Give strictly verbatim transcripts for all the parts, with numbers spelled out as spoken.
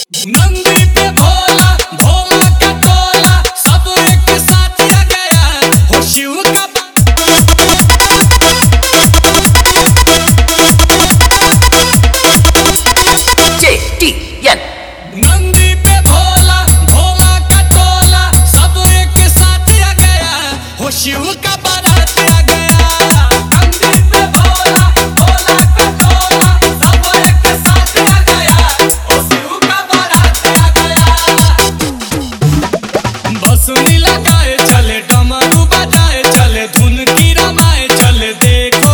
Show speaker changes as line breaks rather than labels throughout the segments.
नंदी पे भोला भोला का टोला सब एक साथ आ गया हो शिव का
जे टी एन
नंदी पे भोला भोला का टोला सब एक साथ आ गया हो शिव का बारात आ गया। नंदी पे भोला भोला का टोला सब एक साथ आ गया हो शिव का बारात आ गया। बसुनी लगाए चले डमरू बजाए चले धुन की रमाए चले देखो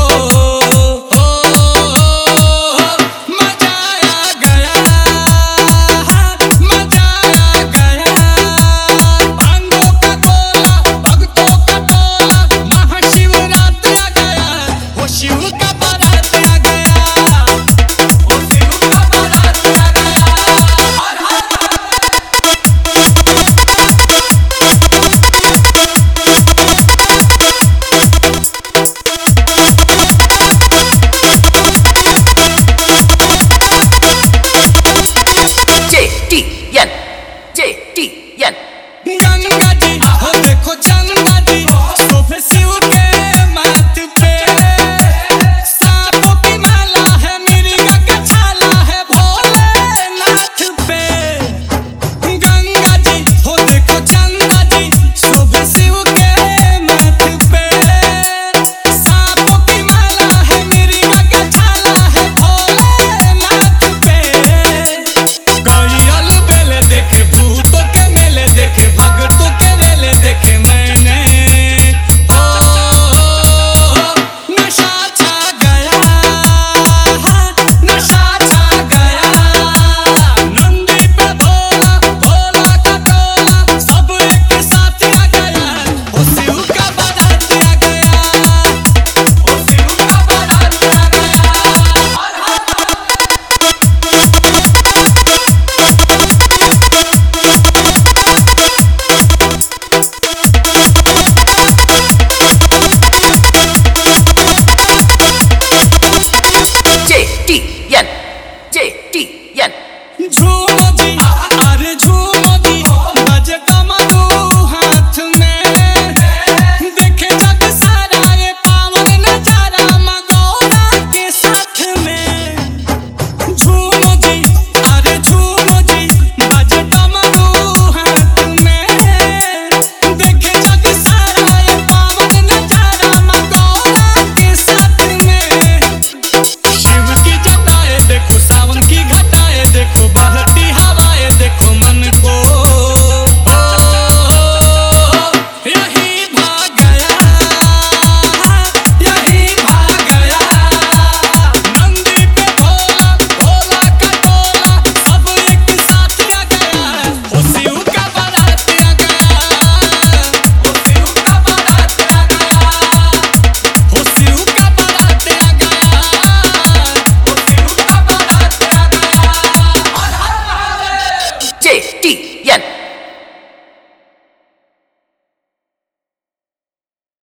गंगा जी हो देखो गंगा जी शोभे शिव के माथ पे सांपों की माला है मिर्गा का छाला है भोलेनाथ पे। गंगा जी हो देखो गंगा जी शोभे शिव के माथ पे सांपों की माला है मिर्गा का छाला है भोलेनाथ पे। गलियल बेले देखे भूतों के मेले देखे भगतों के रेले देखे मैंने ओ नशा छा गया नशा छा गया। नंदी पे भोला भोला का टोला सब एक साथ आ गया हो शिव का बारात आ गया हो शिव का बारात आ
जे टी एन जे टी एन
झूमो जी